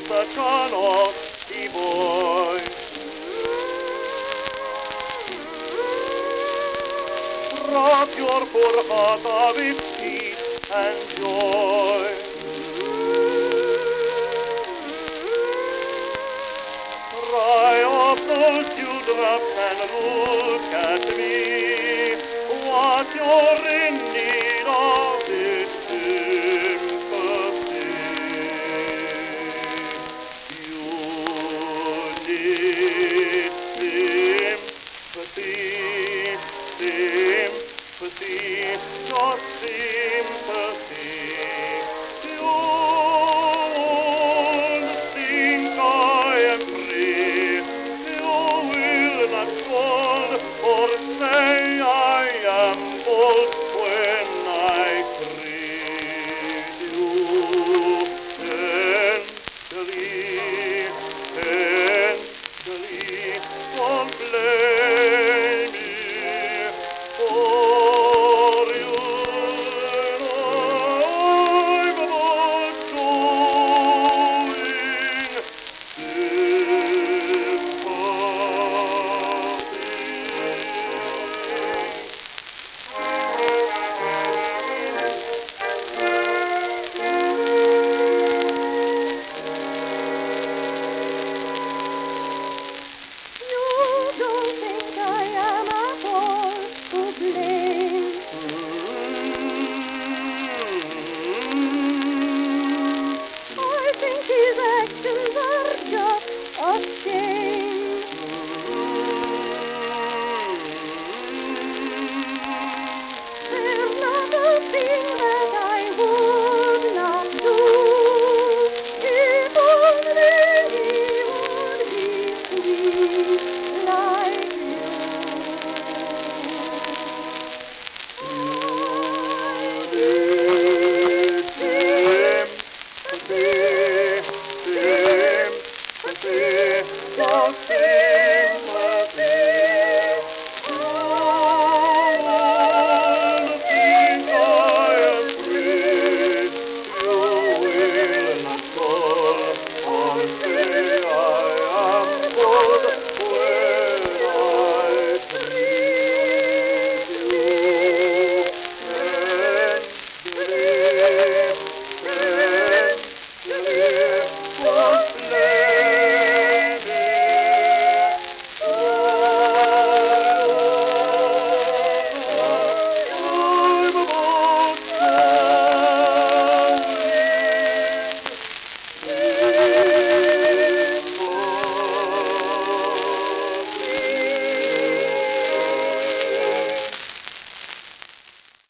cercano i voi. Wrap your poor heart with peace and joy. Dry up those dewdrops and look at me. What you're in need of is sympathy. You need sympathy, sympathy, just sympathy. You won't think I am free. You will not scold or say I am bold when I treat you tenderly, tenderly. Don't blame me for you. I'm about showing just